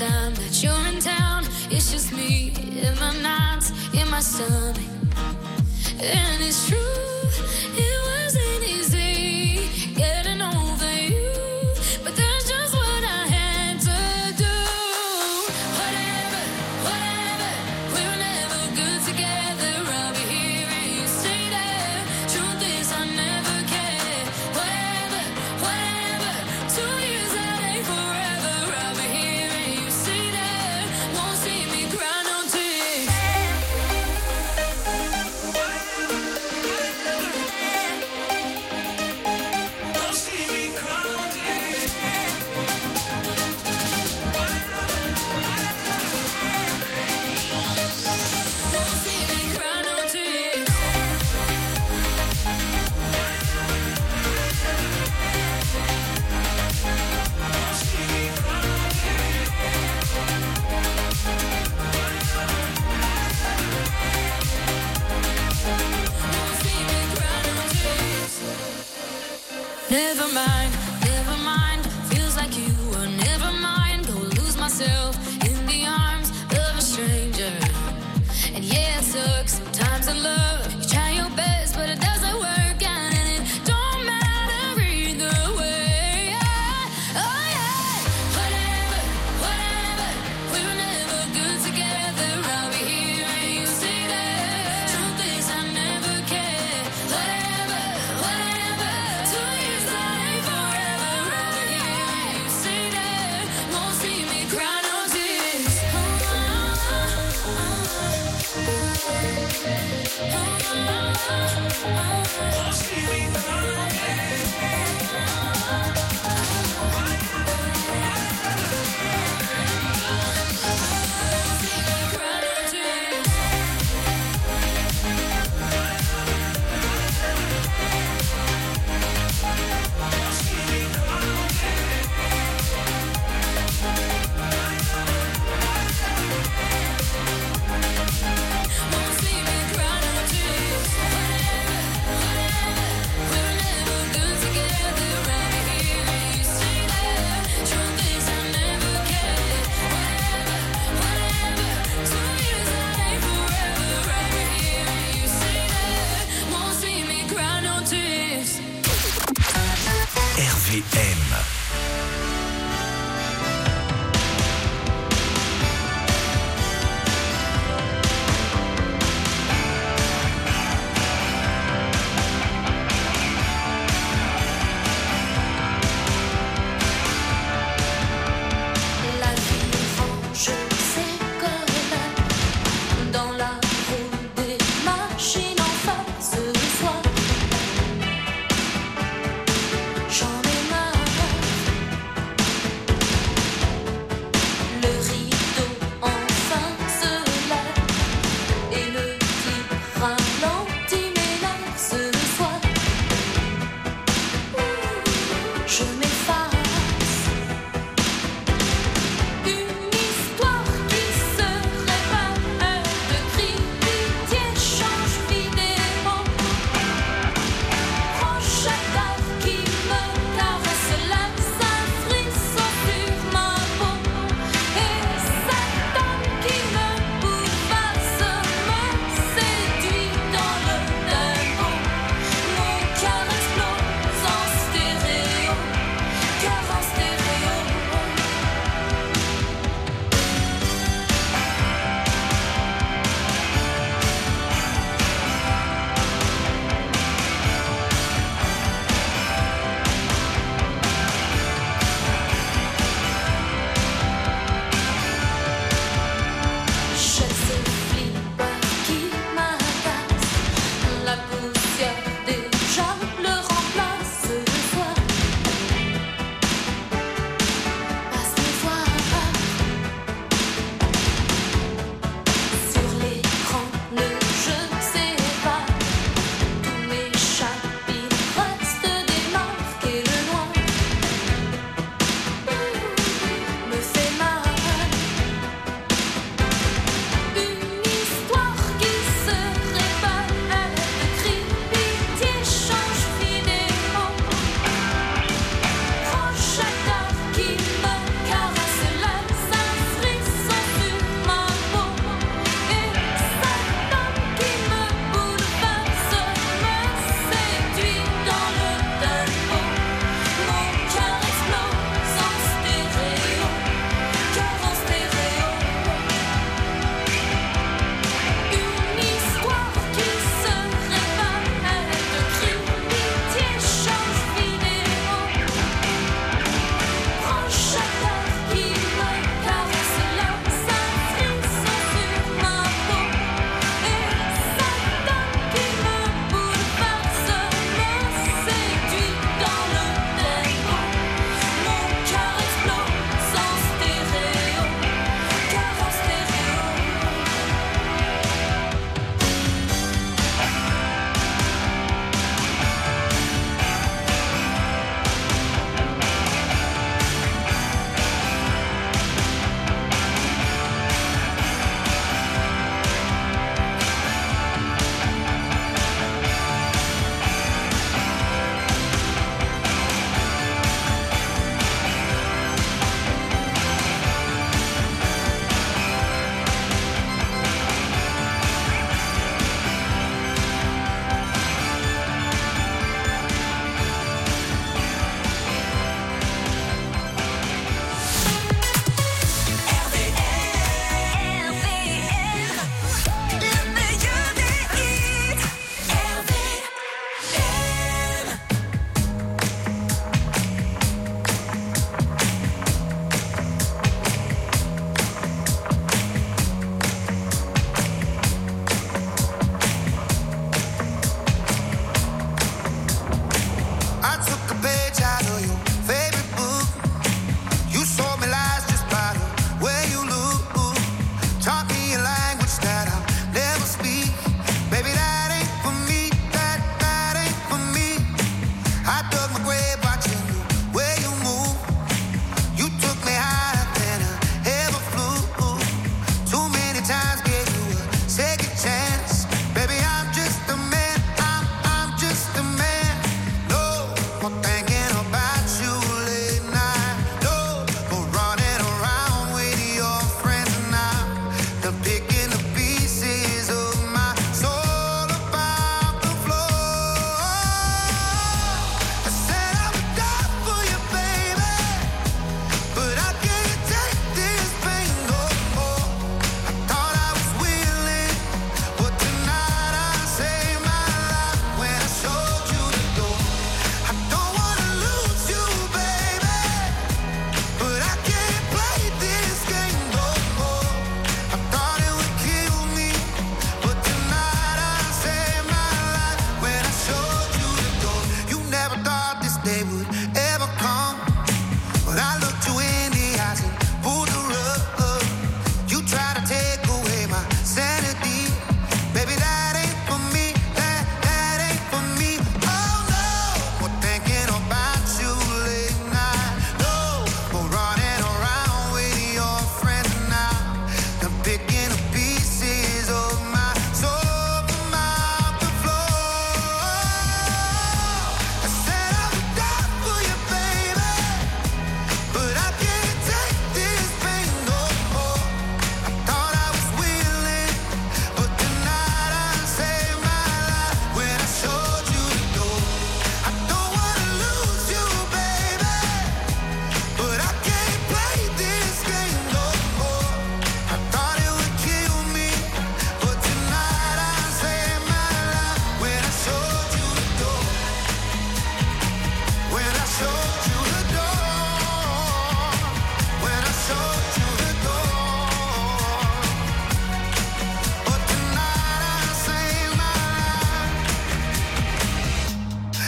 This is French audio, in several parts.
time that you're in town, it's just me in my nights, in my stomach. And it's true, it wasn't easy getting over you, but that's just what I had to do. Whatever, we were never good together. I'll be here and you stay there. Truth is I never cared. Whatever, 2 years that ain't forever. I'll be here and you stay there. Won't see me cry no tears. Never mind, feels like you were never mind. Go lose myself in the arms of a stranger. And yeah, it sucks sometimes in love. You try your best, but it doesn't work out, and it don't matter either way. Oh yeah, whatever, we were never good together. I'll be here and you stay there. Truth is I never cared. Whatever, 2 years that ain't forever. I'll be here and you stay there. Won't see me cry no tears. Won't see me cry. RVM.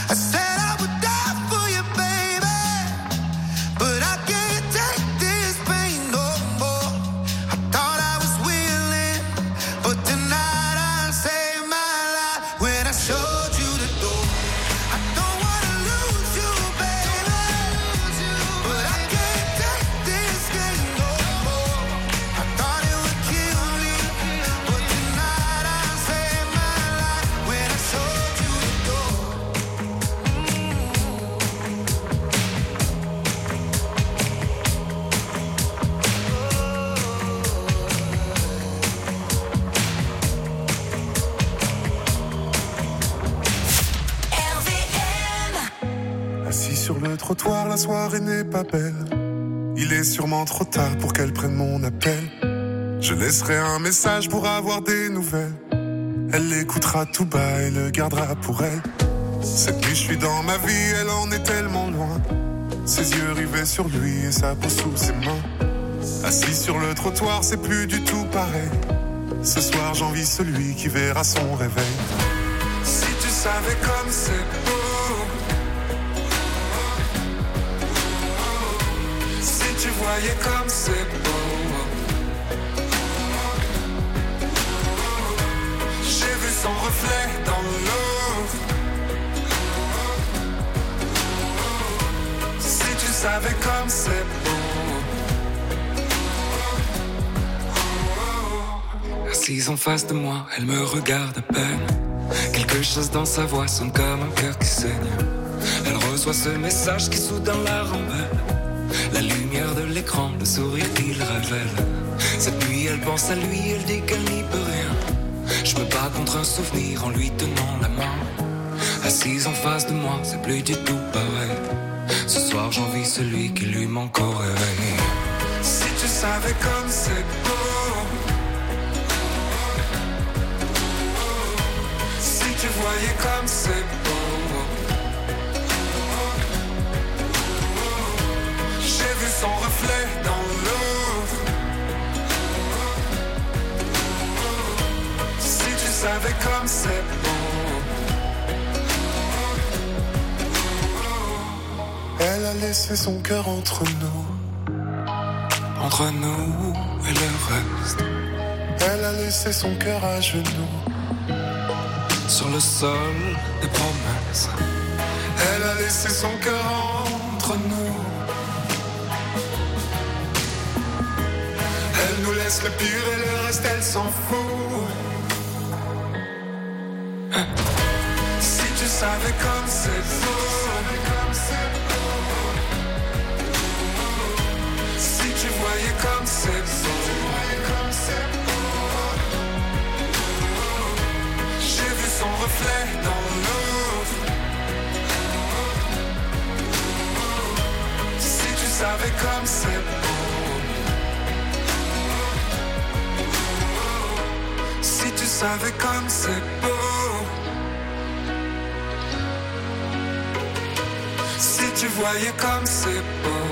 I said I would die for you, baby, but I can't take this pain no more. I thought I was willing, but tonight I'll save my life when I showed you the door. I don't wanna lose you, baby, but I can't take this game no more. I thought it would kill me, but tonight I'll save my life when I showed you the door. Assis sur le trottoir, la soirée n'est pas belle. Il est sûrement trop tard pour qu'elle prenne mon appel. Je laisserai un message pour avoir des nouvelles. Elle l'écoutera tout bas et le gardera pour elle. Cette nuit je suis dans ma vie, elle en est tellement loin. Ses yeux rivés sur lui et sa peau sous ses mains. Assis sur le trottoir, c'est plus du tout pareil. Ce soir j'envie celui qui verra son réveil. Si tu savais comme c'est beau, si tu voyais comme c'est beau, j'ai vu son reflet dans l'eau. Si tu savais comme c'est beau. Assise en face de moi, elle me regarde à peine. Quelque chose dans sa voix sonne comme un cœur qui saigne. Elle reçoit ce message qui soudain la rembelle. La lumière de l'écran, le sourire qu'il révèle. Cette nuit elle pense à lui, elle dit qu'elle n'y peut rien. Je me bats contre un souvenir en lui tenant la main. Assise en face de moi, c'est plus du tout pareil. Ce soir j'envie celui qui lui manque au réveil. Si tu savais comme c'est beau, si tu voyais comme c'est beau, j'ai vu son reflet dans l'eau. Si tu savais comme c'est beau. Elle a laissé son cœur entre nous. Entre nous et le reste. Elle a laissé son cœur à genoux. Sur le sol des promesses. Elle a laissé son cœur entre nous. Elle nous laisse le pire et le reste elle s'en fout. Si tu savais comme c'est beau, si tu voyais comme c'est beau, j'ai vu son reflet dans l'eau. Si tu savais comme c'est beau, si tu savais comme c'est beau, si tu voyais comme c'est beau.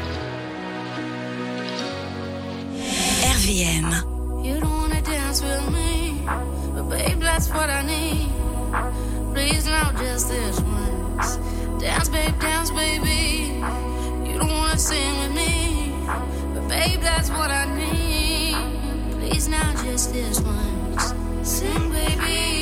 RVM. You don't wanna dance with me, but babe, that's what I need. Please now, just this once. Dance, baby. You don't wanna sing with me, but babe, that's what I need. Please now, just this once. Sing, baby.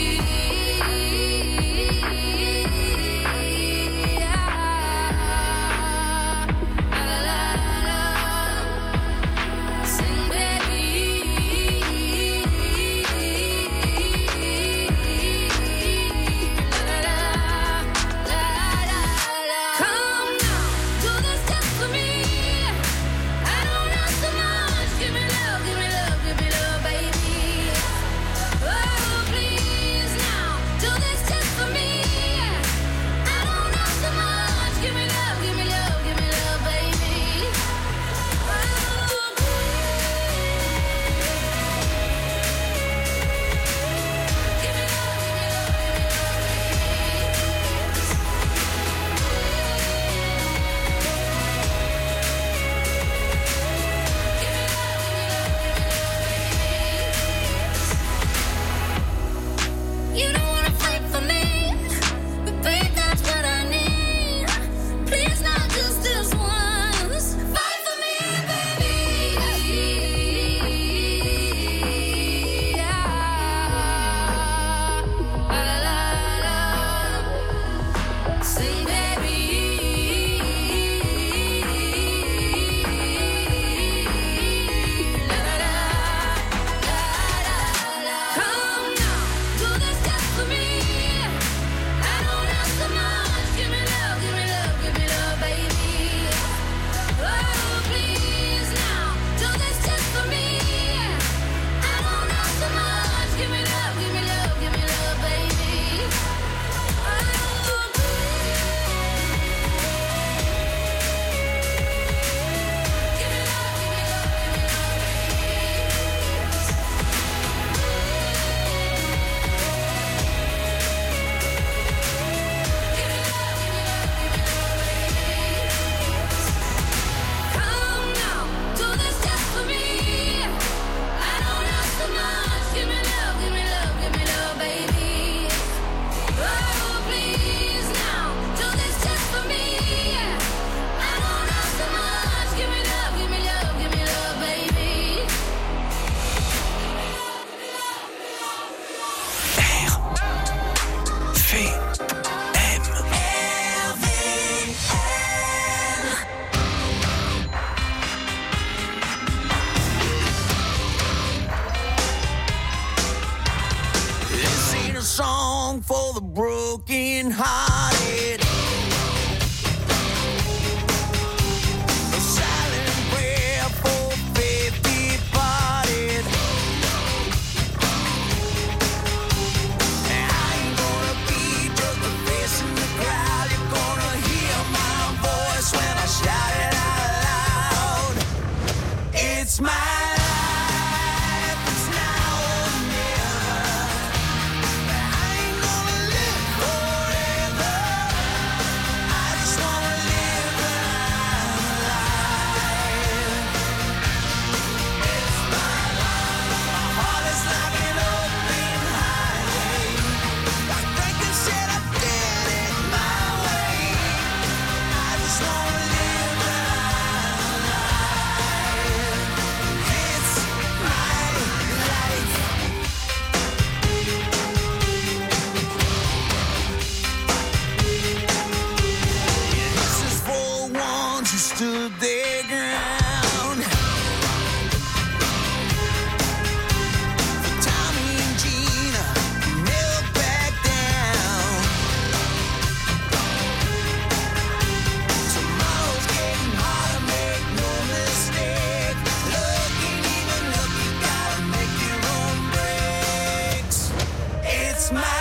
Give me love, baby. Oh, for the broken hearted. A silent prayer for faith departed. And I ain't gonna be just a face in the crowd. You're gonna hear my voice when I shout it out loud. It's my stood their ground. For Tommy and Gina never back down. Tomorrow's getting harder, make no mistake. Looking even look, you gotta make your own breaks. It's my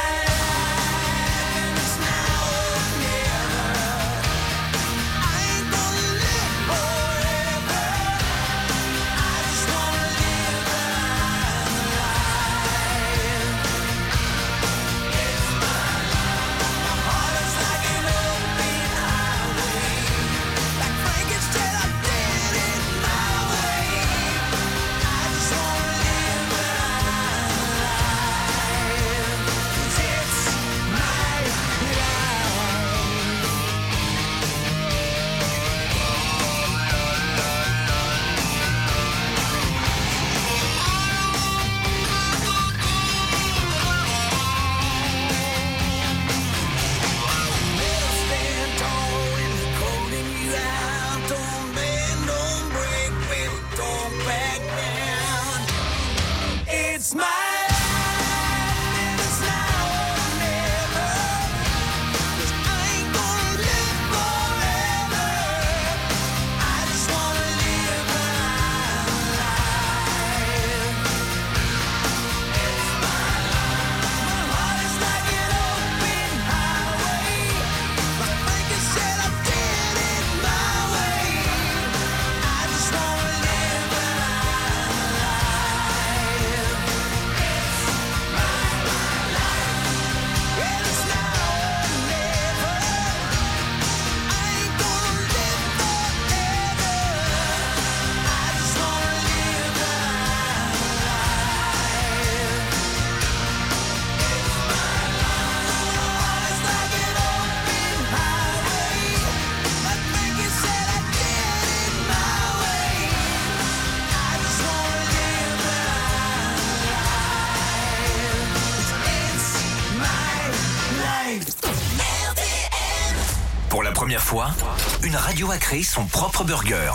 Première fois, une radio a créé son propre burger.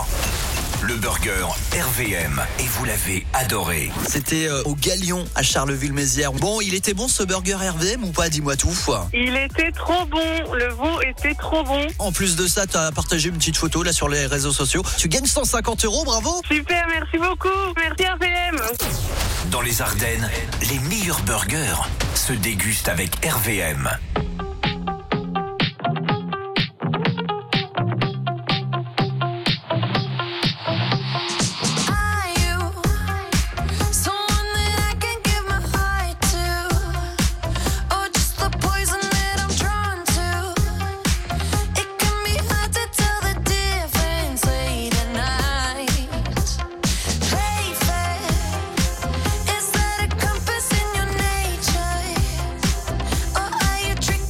Le burger RVM, et vous l'avez adoré. C'était au Galion à Charleville-Mézières. Bon, il était bon ce burger RVM ou pas? Dis-moi tout. Il était trop bon, le veau était trop bon. En plus de ça, tu as partagé une petite photo là sur les réseaux sociaux. Tu gagnes 150 €, bravo. Super, merci beaucoup, merci RVM. Dans les Ardennes, les meilleurs burgers se dégustent avec RVM. Is that a compass in your nature? Or are you tricked?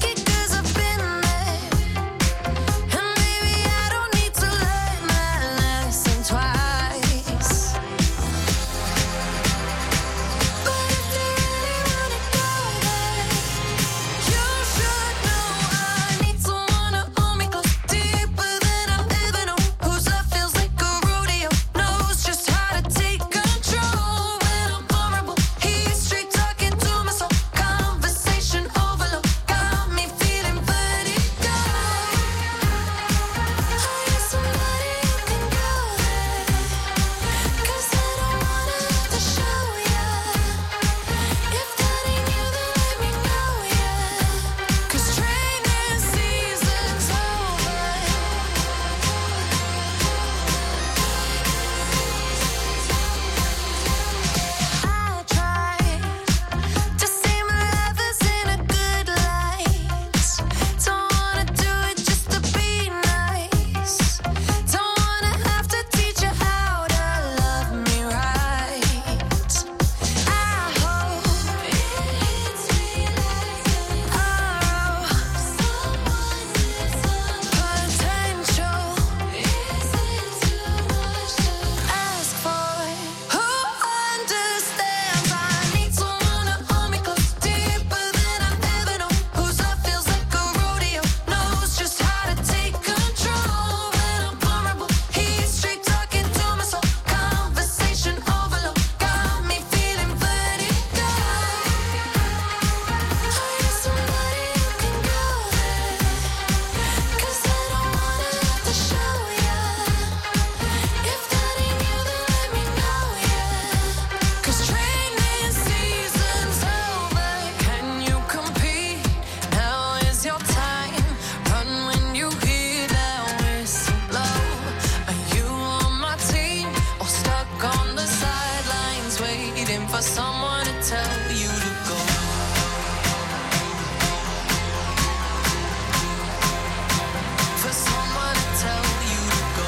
tell you to go. For someone to tell you to go.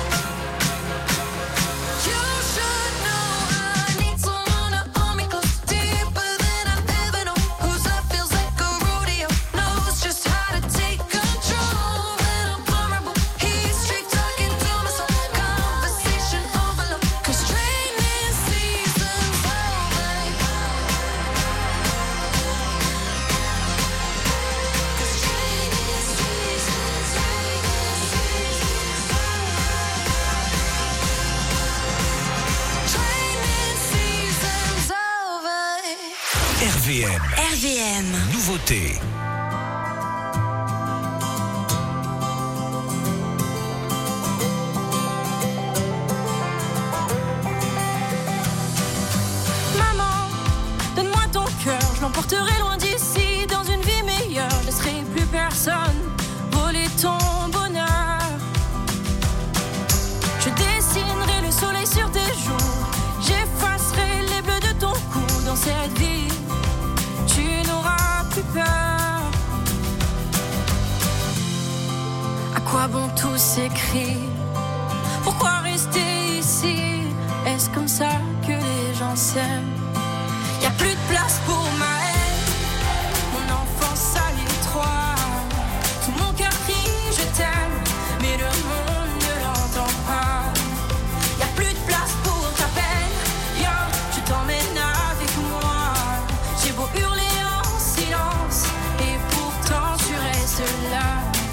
You should know I need someone to hold me close, deeper than I've ever known. Whose love feels like a rodeo, knows just how to take control when I'm vulnerable. He's straight talking to my soul, conversation overload. 'Cause training season's over. 'Cause training season's over. RVM. RVM. Nouveauté. Maman, donne-moi ton cœur, je l'emporterai loin d'ici, dans une vie meilleure. Je laisserai plus personne voler ton bonheur. Je dessinerai le soleil sur tes joues, j'effacerai les bleus de ton cou. Dans cette vie, tu n'auras plus peur. À quoi bon tous ces cris? Pourquoi rester ici? Est-ce comme ça que les gens s'aiment? Y'a plus de place pour ma haine, mon enfance à l'étroit. Tout mon cœur crie je t'aime, mais le monde ne l'entend pas. Y'a plus de place pour ta peine, yo, je t'emmène avec moi. J'ai beau hurler en silence, et pourtant tu restes là.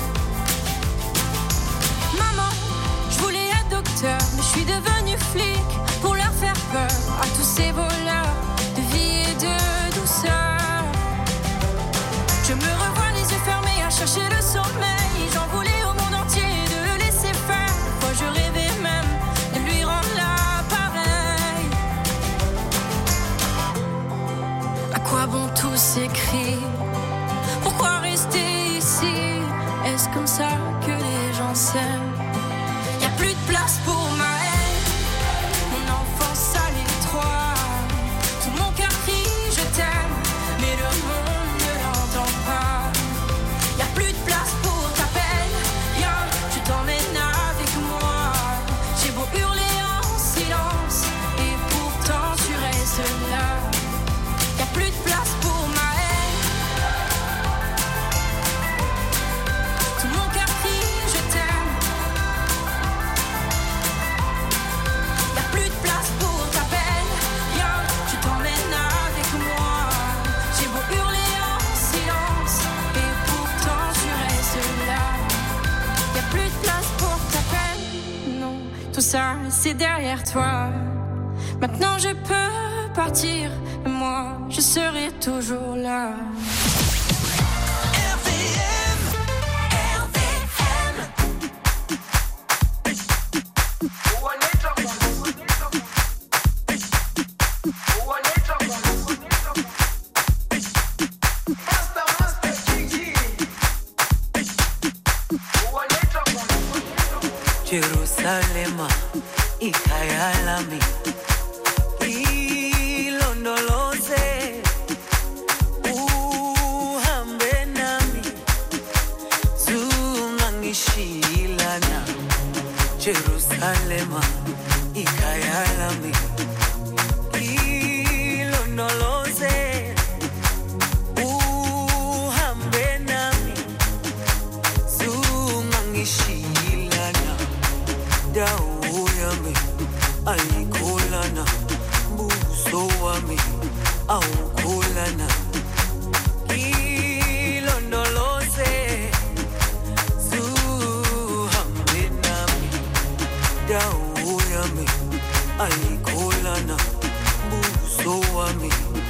Maman, je voulais être docteur, mais je suis devenue flic pour leur faire peur à tous ces voleurs de vie et de douceur. Je me revois les yeux fermés à chercher le sommeil. J'en voulais au monde entier de le laisser faire. Moi je rêvais même de lui rendre l'appareil. À quoi bon tous ces cris? Pourquoi rester ici? Est-ce comme ça que les gens s'aiment? Y'a plus de place pour ma haine, mon enfance à l'étroit. Tout mon cœur crie je t'aime, mais le monde ne l'entend pas. Y'a plus de place pour ta peine, yo, je t'emmène avec moi. J'ai beau hurler en silence, et pourtant tu restes là. Y'a plus de place pour ma haine. Tout mon cœur crie je t'aime. Y'a plus de place pour ta peine, yo, je t'emmène avec moi. J'ai beau hurler en silence, et pourtant tu restes là. Y'a plus de place pour ta peine, non, tout ça c'est derrière toi. Maintenant je peux partir, et moi je serai toujours là. RVM, RVM. Jerusalema, ikhaya lami, ilondoloze, uhambe nami, zungangishilana. Jerusalema, ikhaya lami, ilondoloze, uhambe nami, zungangishilana. Dawo yami ayikholana, buso wami awukholana. Ilondoloze, zuhambe nami. Dawo yami ayikholana, buso wami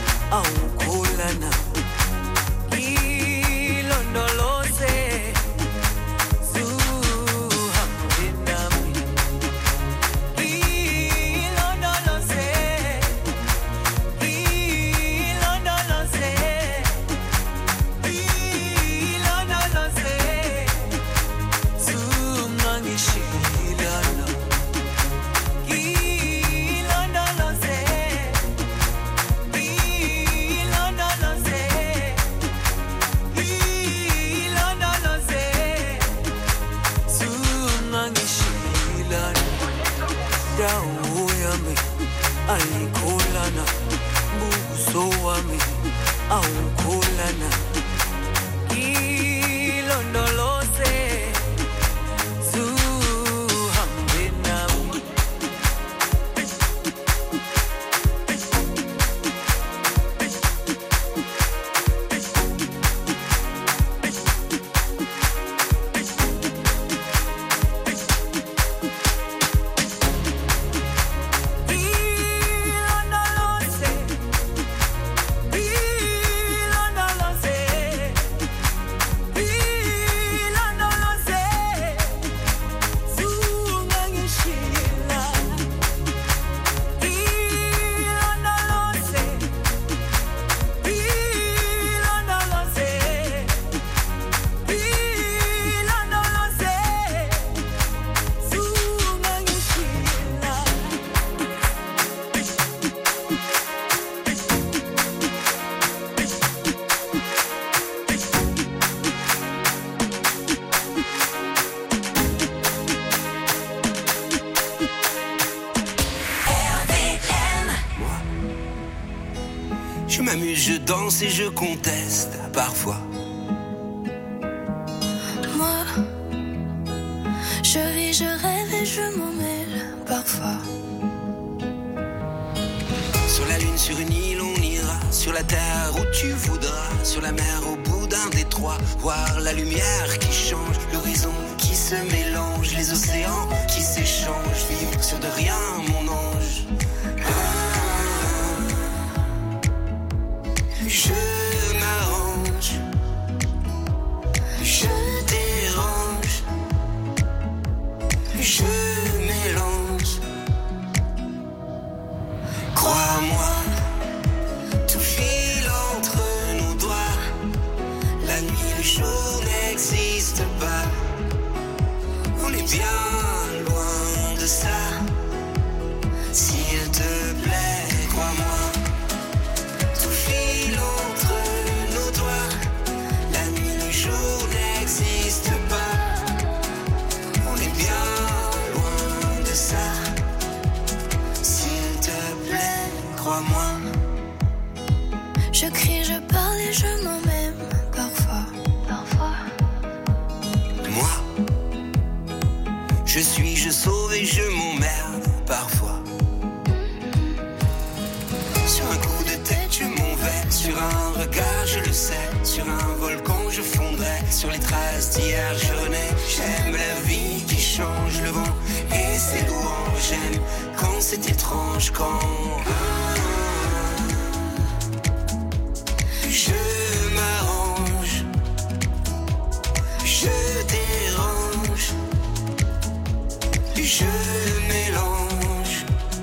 m'amuse, je danse et je conteste parfois. Moi, je vis, je rêve et je m'en mêle parfois. Sur la lune, sur une île, on ira. Sur la terre où tu voudras. Sur la mer, au bout d'un détroit. Voir la lumière qui change, l'horizon qui se mélange, les océans qui s'échangent. Vivre sur de rien, mon ange. Je m'arrange, je dérange, je mélange. Crois-moi, tout file entre nos doigts. La nuit, le jour n'existe pas. On est bien loin de ça. S'il te plaît, crois-moi. Tout file entre nos doigts. La nuit, le jour n'existe pas. On est bien loin de ça. S'il te plaît, crois-moi. Je crie, je parle et je m'en même parfois. Moi, je suis, je sauve et je m'emmerde parfois. Sur un coup de tête, je m'en vais. Sur un regard, je le sais. Sur un volcan, je fondrai. Sur les traces d'hier, je renais. J'aime la vie qui change, le vent et ses louanges. J'aime quand c'est étrange, quand je m'arrange, je dérange, je mélange.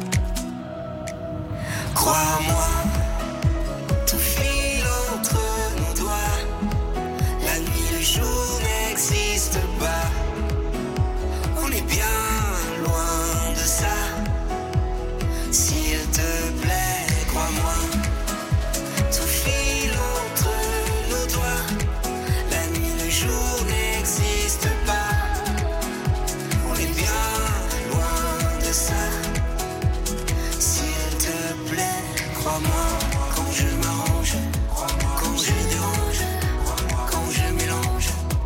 Crois-moi, tout file entre nos doigts. La nuit, le jour n'existe pas. On est bien loin de ça. S'il te plaît, crois-moi. Tout file entre nos doigts. La nuit, le jour n'existe pas. On est bien loin de ça. S'il te plaît, crois-moi. Quand je m'arrange, quand je dérange, quand je mélange.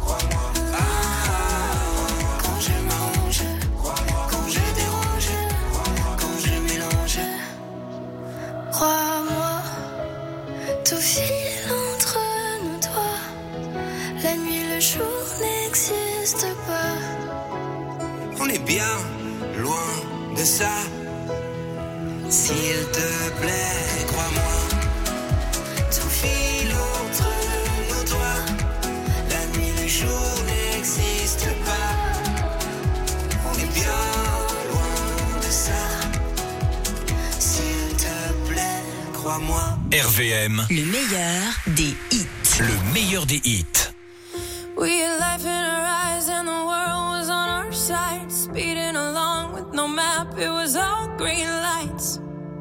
Quand je m'arrange, quand je dérange, quand je mélange. Crois-moi, tout file entre nos doigts. La nuit, le jour n'existe pas. On est bien loin de ça. S'il te plaît, crois-moi. Tout file entre nos doigts. La nuit, le jour n'existe pas. On est bien loin de ça. S'il te plaît, crois-moi. RVM, Le meilleur des hits. le meilleur des hits. We had life in our eyes and the world was on our side. Speeding along with no map, it was all green lights.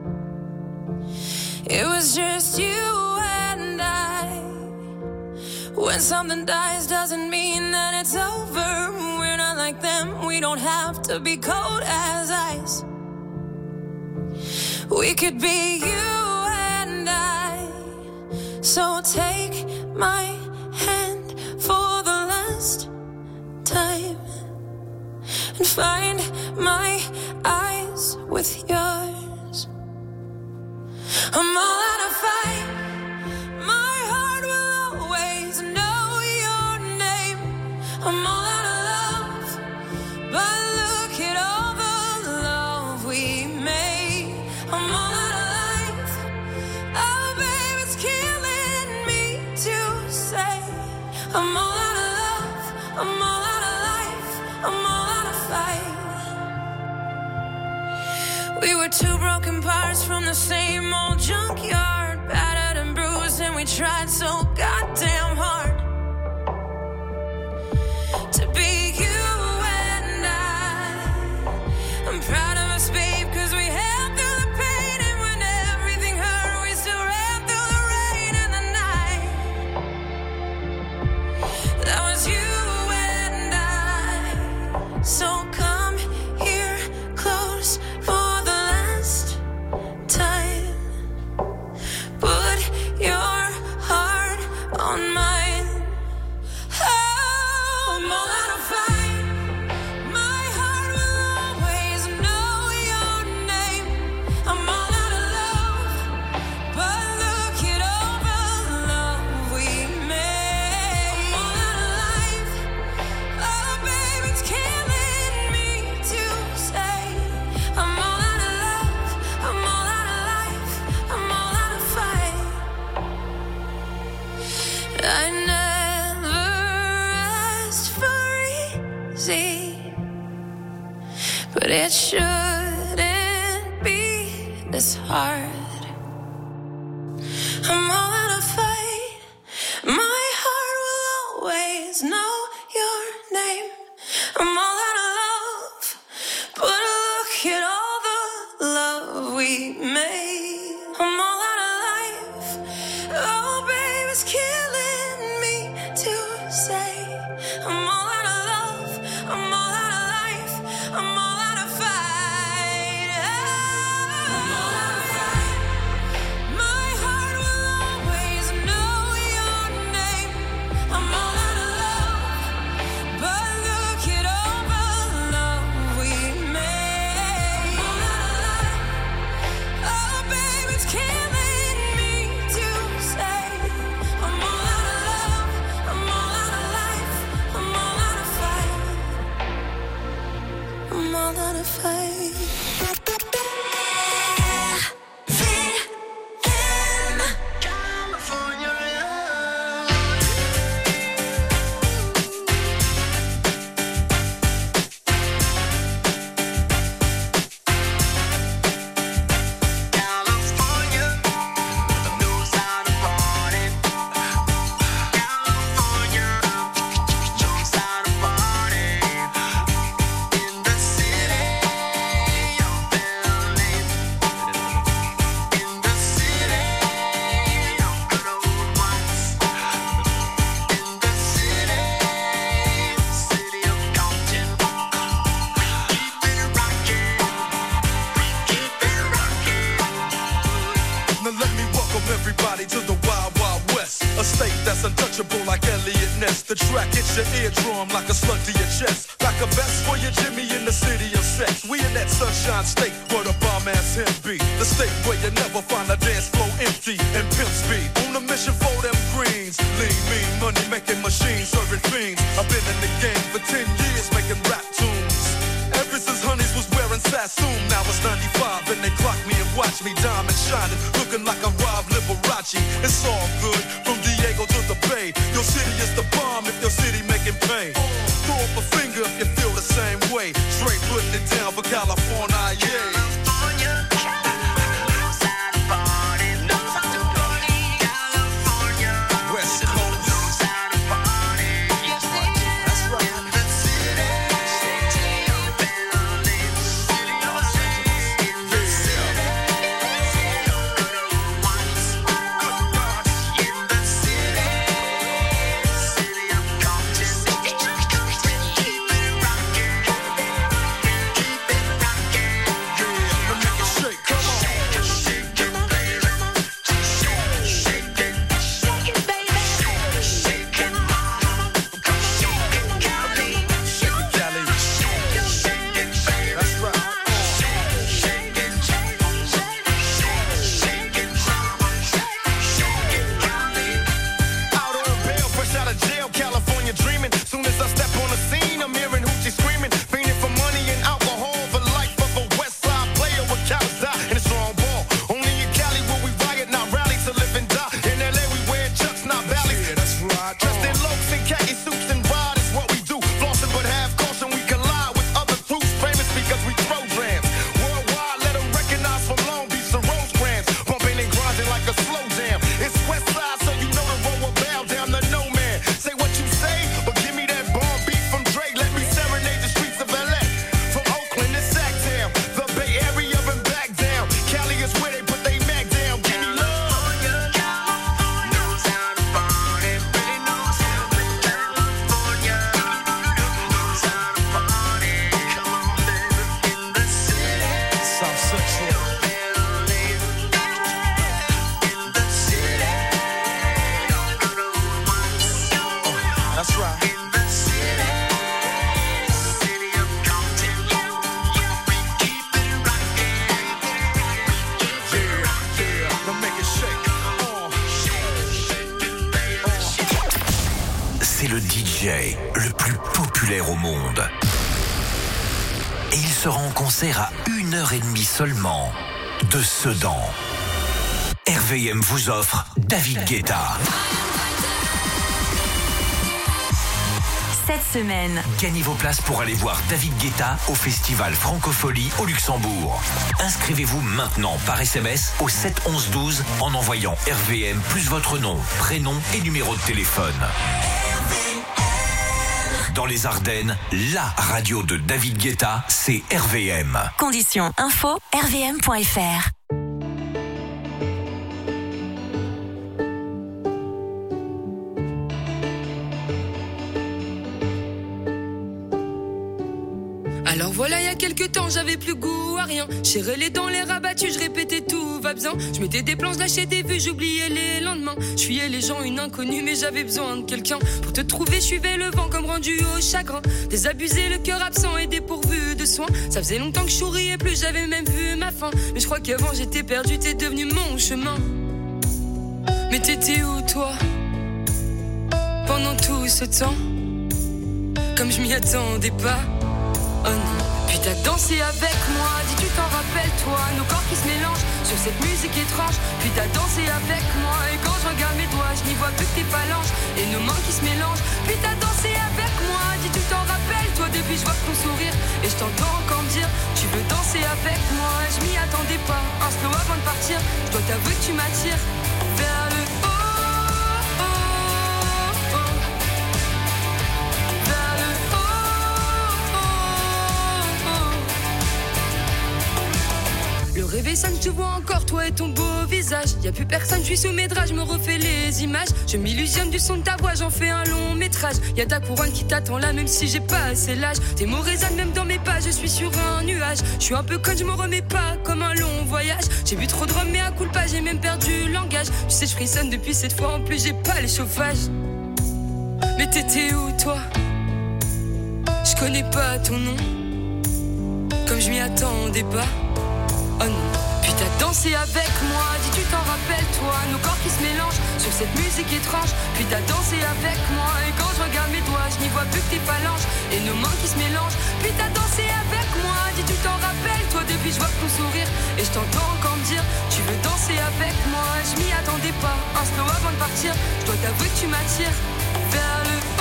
It was just you and I. When something dies doesn't mean that it's over. We're not like them, we don't have to be cold as ice. We could be you and I. So take my hand for the last time and find my eyes with yours. I'm all out of fight. My heart will always know your name. I'm all out of love, but look at all the love we made. I'm all out of life. Oh, babe, it's killing me to say. I'm all out of love. I'm all out of life. I'm all out of fight. We were two broken parts from the same old junkyard, battered and bruised, and we tried so goddamn hard to be you and I. I'm proud of us, babe, 'cause we held through the pain, and when everything hurt, we still ran through the rain and the night. That was you and I. So come here close for the last time. Put easy, but it shouldn't be this hard. I'm all out of fight. My heart will always know your name. I'm all out of love, but look at all the love we made. I'm all out of life. Oh, babe, it's killing me to say. I'm all out of love. I'm all out of life. I'm all out of fight. I'm all out of fight. My heart will always know your name. I'm all out of love, but look at all the love we made. I'm all out of life. Oh, babe, it's killing me to say. I'm all out of love. I'm all out of life. I'm all out of fight. I'm all out of fight. Now let me welcome everybody to the Wild Wild West, a state that's untouchable like Elliot Ness. The track hits your eardrum like a slug to your chest, like a vest for your Jimmy in the city of sex. We in that sunshine state where the bomb ass him be, the state where you never find a dance floor empty and pimp speed. On a mission for them greens, lean, mean, money making machines, serving fiends. I've been in the game for 10 years making rap tunes. Ever since Honeys was wearing Sassoon, now it's 95 and they clock me and watch me diamond shining, looking like a Rob Liberace. It's all good from Diego to the Bay. Your city is the bomb if your city making pain. Throw up a finger if you feel the same way. Straight putting it down for California, yeah. West Coast. DJ le plus populaire au monde. Et il sera en concert à 1h30 seulement de Sedan. RVM vous offre David Guetta. cette semaine. Gagnez vos places pour aller voir David Guetta au festival Francophonie au Luxembourg. Inscrivez-vous maintenant par SMS au 7 11 12 en envoyant RVM plus votre nom, prénom et numéro de téléphone. Dans les Ardennes, la radio de David Guetta, c'est RVM. Conditions info rvm.fr. Alors voilà, il y a quelques temps, j'avais plus goût à rien. Serrais les dents, les rabattus, je répétais tout va bien. Je mettais des plans, je lâchais des vues, j'oubliais les lendemains. Je fuyais les gens, une inconnue, mais j'avais besoin de quelqu'un. Pour te trouver, je suivais le vent comme rendu au chagrin. Désabusé, le cœur absent et dépourvu de soins. Ça faisait longtemps que je souriais plus, j'avais même vu ma fin. Mais je crois qu'avant j'étais perdu, t'es devenu mon chemin. Mais t'étais où toi pendant tout ce temps? Comme je m'y attendais pas. Oh non. Puis t'as dansé avec moi, dis tu t'en rappelles toi, nos corps qui se mélangent sur cette musique étrange. Puis t'as dansé avec moi et quand je regarde mes doigts, je n'y vois plus que tes phalanges et nos mains qui se mélangent. Puis t'as dansé avec moi, dis tu t'en rappelles toi, depuis je vois ton sourire et je t'entends encore me dire tu veux danser avec moi. Je m'y attendais pas, un slow avant de partir, je dois t'avouer que tu m'attires vers le haut. Le réveil sonne, je te vois encore, toi et ton beau visage. Y'a plus personne, je suis sous mes draps, je me refais les images. Je m'illusionne du son de ta voix, j'en fais un long métrage. Y'a ta couronne qui t'attend là, même si j'ai pas assez l'âge. Tes mots résonnent même dans mes pas, je suis sur un nuage. Je suis un peu conne, je me remets pas, comme un long voyage. J'ai bu trop de rhum, mais à coup de pas, j'ai même perdu le langage. Tu sais, je frissonne depuis cette fois, en plus j'ai pas les chauffages. Mais t'étais où toi? Je connais pas ton nom, comme je m'y attendais pas. Oh non. Puis t'as dansé avec moi, dis tu t'en rappelles toi, nos corps qui se mélangent sur cette musique étrange. Puis t'as dansé avec moi et quand je regarde mes doigts, je n'y vois plus que tes phalanges et nos mains qui se mélangent. Puis t'as dansé avec moi, dis tu t'en rappelles toi, depuis je vois ton sourire et je t'entends encore me dire tu veux danser avec moi. Je m'y attendais pas, un slow avant de partir, je dois t'avouer que tu m'attires vers le haut.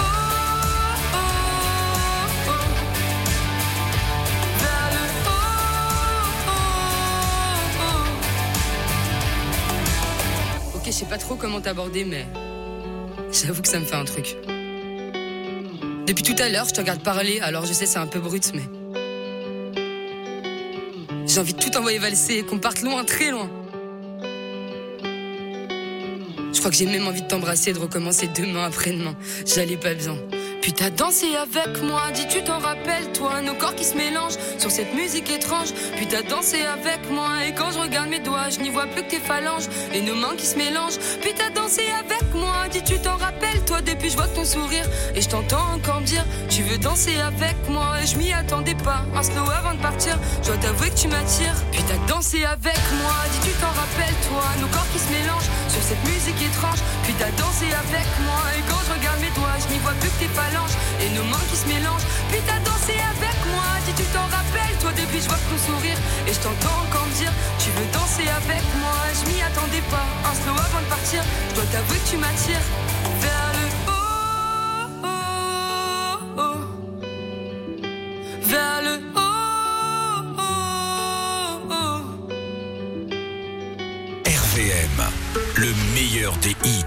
Je sais pas trop comment t'aborder, mais j'avoue que ça me fait un truc. Depuis tout à l'heure, je te regarde parler, alors je sais c'est un peu brut, mais j'ai envie de tout envoyer valser et qu'on parte loin, très loin. Je crois que j'ai même envie de t'embrasser et de recommencer demain après-demain. J'allais pas bien. Puis t'as dansé avec moi, dis tu t'en rappelles toi, nos corps qui se mélangent sur cette musique étrange. Puis t'as dansé avec moi et quand je regarde mes doigts, je n'y vois plus que tes phalanges et nos mains qui se mélangent. Puis t'as dansé avec moi, dis tu t'en rappelles toi, depuis je vois ton sourire et je t'entends encore me dire tu veux danser avec moi. Et je m'y attendais pas, un slow avant de partir, je dois t'avouer que tu m'attires. Puis t'as dansé avec moi, dis tu t'en rappelles toi, nos corps qui se mélangent sur cette musique étrange. Puis t'as dansé avec moi et quand je regarde mes doigts, je n'y vois plus que tes phalanges et nos mains qui se mélangent. Puis t'as dansé avec moi, dis tu t'en rappelles toi, depuis je vois ton sourire et je t'entends encore me dire tu veux danser avec moi. Je m'y attendais pas, un slow avant de partir, je dois t'avouer que tu m'attires vers le haut, vers le haut. RVM, le meilleur des hits.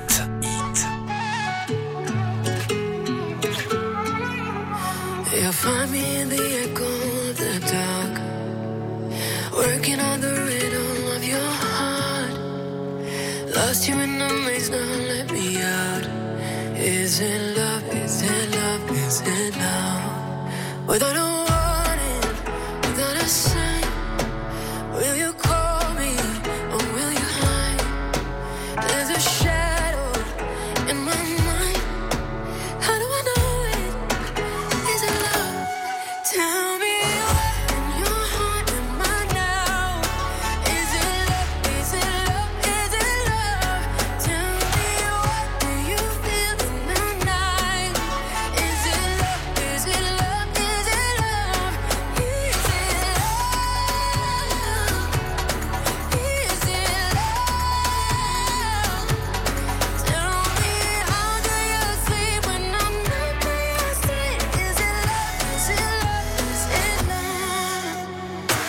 You'll find me in the echo of the dark, working on the rhythm of your heart. Lost you in the maze, now let me out. Is it love? Is it love? Is it love? Without a warning, without a sign, will you call me or will you hide? There's a shadow in my mind. How do I know it? Is it love? Tell me what in your heart am I now? Is it love? Is it love? Is it love? Tell me what do you feel in the night? Is it love? Is it love? Is it love?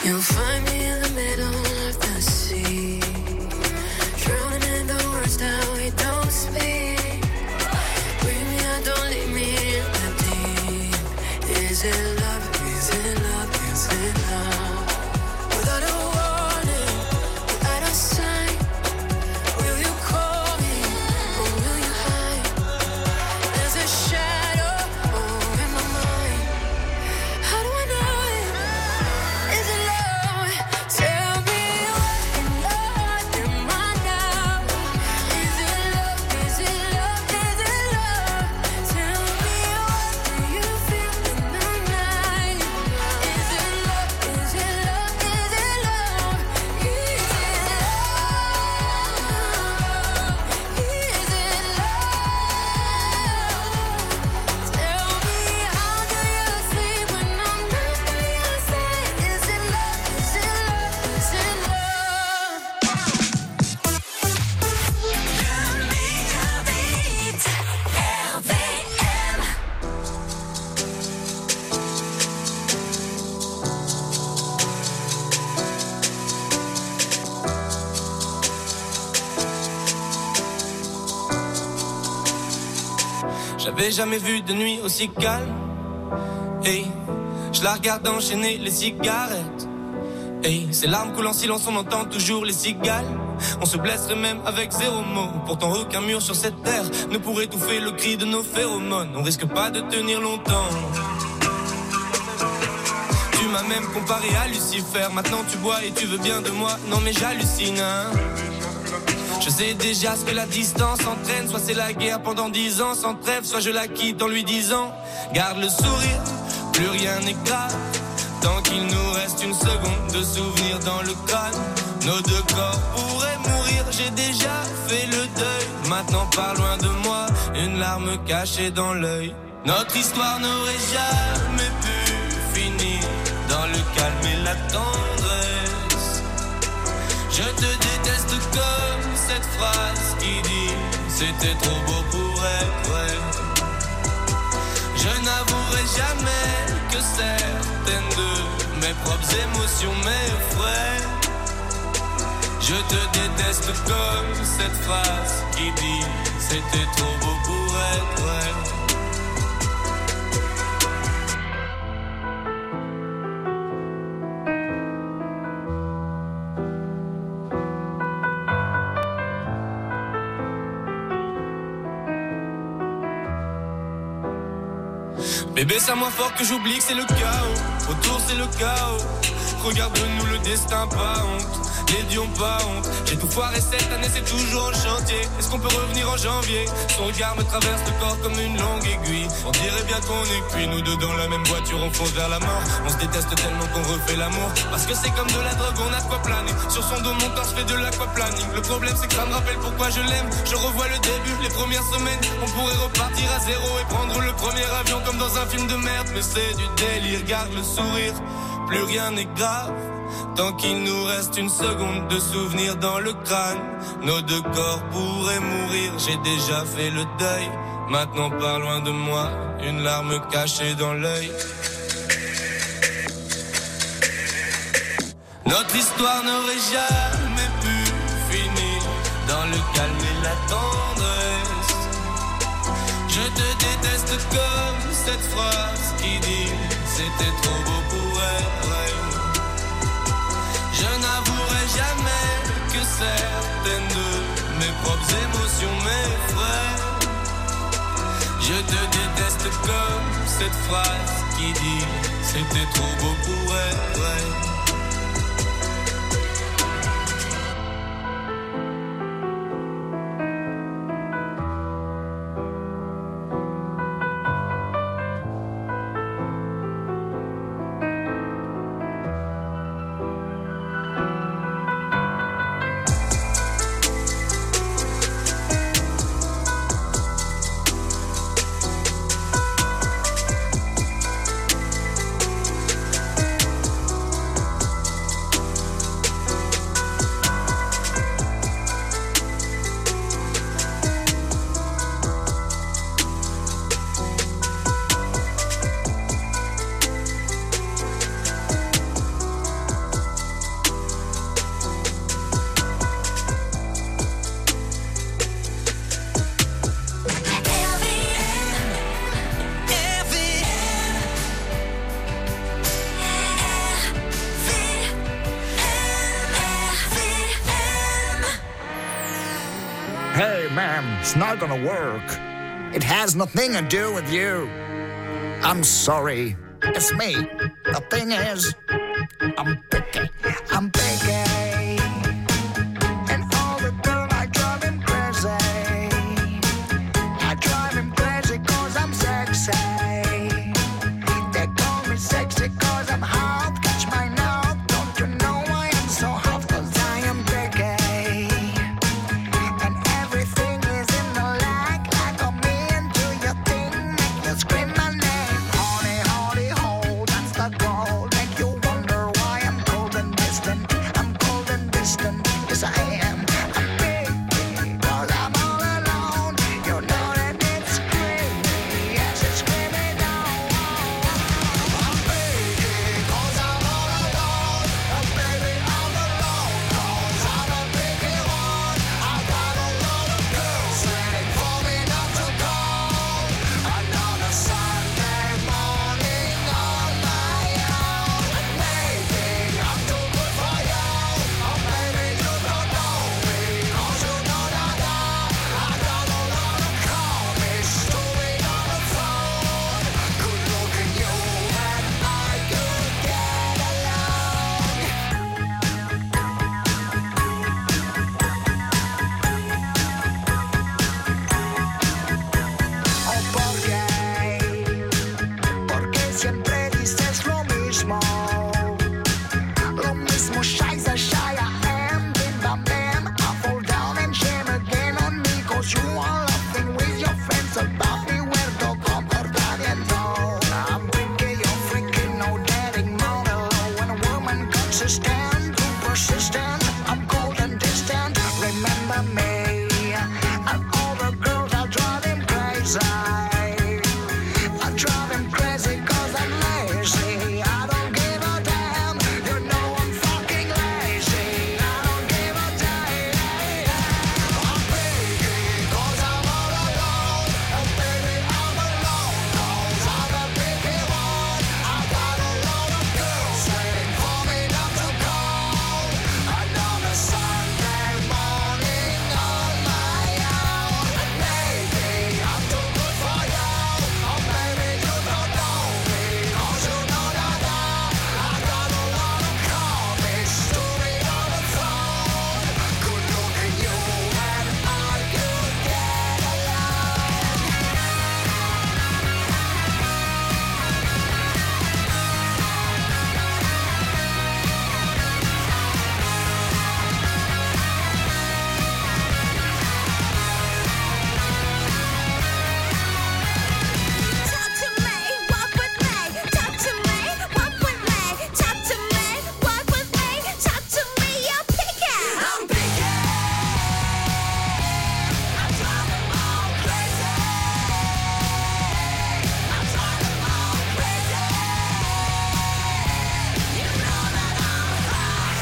You'll find me in the middle of the sea, drowning in the words that we don't speak. Bring me out, don't leave me in the deep. Is it love? Is it love? Is it love? Without a warning, without a sign, will you call me or will you hide? There's a shadow in my mind. How do I know it? Is it love? Tell me what am I now? Is it love? Is it love? Is it love? Tell me what do you feel in the night? Is it love? Is it love? Is it love? Is it love? Is it love? Tell me how do you sleep when I'm not by your side? Is it love? Is it love? Is it J'avais jamais vu de nuit aussi calme. Hey, je la regarde enchaîner les cigarettes. Hey, ces larmes coulent en silence, on entend toujours les cigales. On se blesserait même avec zéro mot. Pourtant aucun mur sur cette terre ne pourrait étouffer le cri de nos phéromones. On risque pas de tenir longtemps. Tu m'as même comparé à Lucifer. Maintenant tu bois et tu veux bien de moi. Non mais j'hallucine, hein. Je sais déjà ce que la distance entraîne. Soit c'est la guerre pendant 10 ans sans trêve, soit je la quitte en lui disant garde le sourire, plus rien n'est grave. Tant qu'il nous reste une seconde de souvenir dans le crâne, nos deux corps pourraient mourir. J'ai déjà fait le deuil, maintenant pars loin de moi, une larme cachée dans l'œil. Notre histoire n'aurait jamais pu finir dans le calme et la tendresse. Je te déteste comme cette phrase qui dit c'était trop beau pour être vrai. Je n'avouerai jamais que certaines de mes propres émotions m'effraient. Je te déteste comme cette phrase qui dit c'était trop beau pour être vrai. Bébé, c'est à moins fort que j'oublie que c'est le chaos. Autour c'est le chaos. Regarde-nous, le destin, pas honte. Les dieux ont pas honte. J'ai tout foiré cette année, c'est toujours en chantier. Est-ce qu'on peut revenir en janvier? Son regard me traverse le corps comme une longue aiguille. On dirait bien qu'on est cuits, nous deux dans la même voiture, on fonce vers la mort. On se déteste tellement qu'on refait l'amour. Parce que c'est comme de la drogue, on a de quoi planer. Sur son dos, mon corps se fait de l'aquaplaning. Le problème c'est que ça me rappelle pourquoi je l'aime. Je revois le début, les premières semaines. On pourrait repartir à zéro et prendre le premier avion comme dans un film de merde. Mais c'est du délire, garde le sourire. Plus rien n'est grave, tant qu'il nous reste une seconde de souvenir dans le crâne. Nos deux corps pourraient mourir, j'ai déjà fait le deuil. Maintenant pars loin de moi, une larme cachée dans l'œil. Notre histoire n'aurait jamais pu finir dans le calme et la tendresse. Je te déteste comme cette phrase qui dit c'était trop beau pour être vrai. Je n'avouerai jamais que certaines de mes propres émotions m'effraient. Je te déteste comme cette phrase qui dit c'était trop beau pour être vrai. ma'am, it's not gonna work. It has nothing to do with you. I'm sorry. It's me. The thing is, I'm picky. I'm picky. And all the girls, I drive him crazy. I drive him crazy 'cause I'm sexy. They call me sexy 'cause I'm hot. Catch my nose. Don't you know I am so hot 'cause I am picky. And everything is in the lag. Like a me into your thing. Make you scream my name. Honey, honey, ho, that's the goal. Make you wonder why I'm cold and distant. I'm cold and distant. Yes, I am. I'm picky 'cause I'm all alone. You know that it's screaming. Yes, it's screaming down. I'm picky 'cause I'm all alone. And baby, I'm alone 'cause I'm a picky one. I got a lot of girls waiting for me not to call. Another Sunday morning on my own. Maybe I'm too good for you, or maybe you don't know me 'cause you know that I got a lot of call me stupid on the phone. Good looking you and I could get along. Oh, porque siempre dices lo mismo. Lo mismo, scheiße, shy I am, bim bam bam. I fall down and shame again on me 'cause you are laughing with your friends about me. Where the comportamiento? I'm thinking you're freaking, no getting mono. When a woman consistent, too persistent, I'm cold and distant. Remember me, and all the girls I drive him crazy. I drive him crazy 'cause I'm lazy. I don't give a damn. You know I'm fucking lazy. I don't give a damn. I'm picky 'cause I'm all alone. And baby, I'm alone 'cause I'm a picky one. I got a lot of girls waiting for me not to call. Another Sunday morning on my own. Maybe I'm too good for you, or maybe you don't know me 'cause you know that I got a lot of call me stupid on the phone. Good looking you and I could get along. Talk to me, walk with me. Talk to me, walk with me. Talk to me, walk with me. Talk to me, you're picky. I'm picky. I drive them all crazy. I drive them all crazy. You know that I'm high.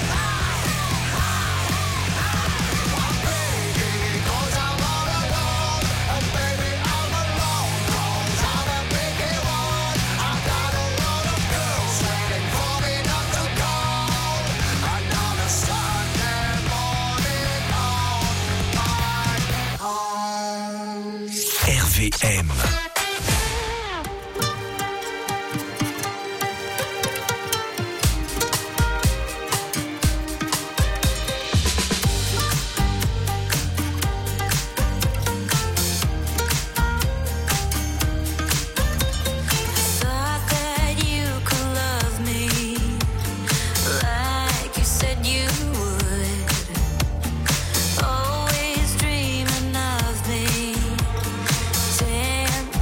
I'm picky 'cause I'm all alone. And baby, I'm alone 'cause I'm a picky one. I got a lot of girls waiting for me not to call. Another Sunday morning on my own. RVM. Thought that you could love me like you said you would. Always dreaming of me. 10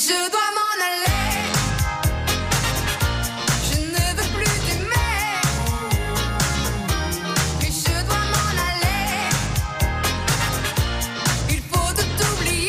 je dois m'en aller. Je ne veux plus t'aimer. Mais je dois m'en aller. Il faut tout oublier.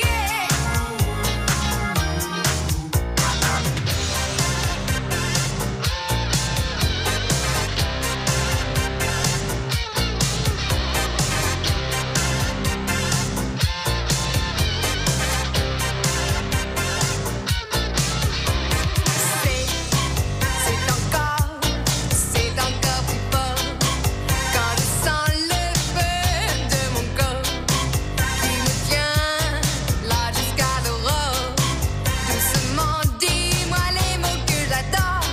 C'est encore plus fort quand je sens le feu de mon corps qui me tient là jusqu'à l'aurore. Doucement, dis-moi les mots que j'adore.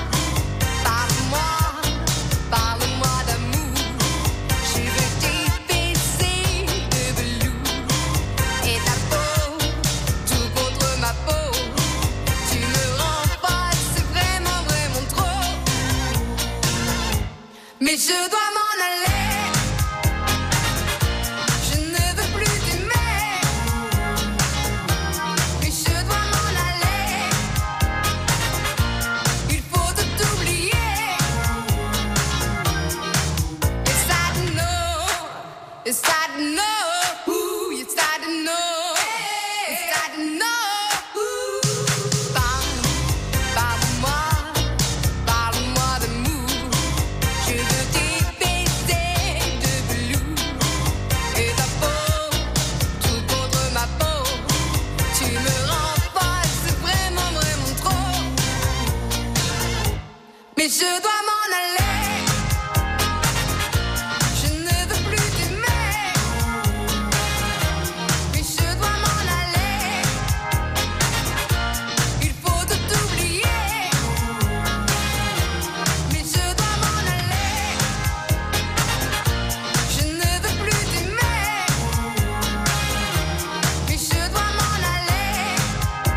Parle-moi d'amour. Je veux tes baisers de velours et ta peau tout contre ma peau. Tu me rends folle, c'est vraiment, vraiment trop. Mais je dois m'en aller. Je ne veux plus t'aimer. Mais je dois m'en aller. Il faut tout oublier. Yes, I know. Yes, I know. Ooh, yes, I know. Yes, I know. Parle-moi d'amour. Je veux tes baisers de velours et ta peau tout contre ma peau. Tu me rends folle, c'est vraiment, vraiment trop. Mais je dois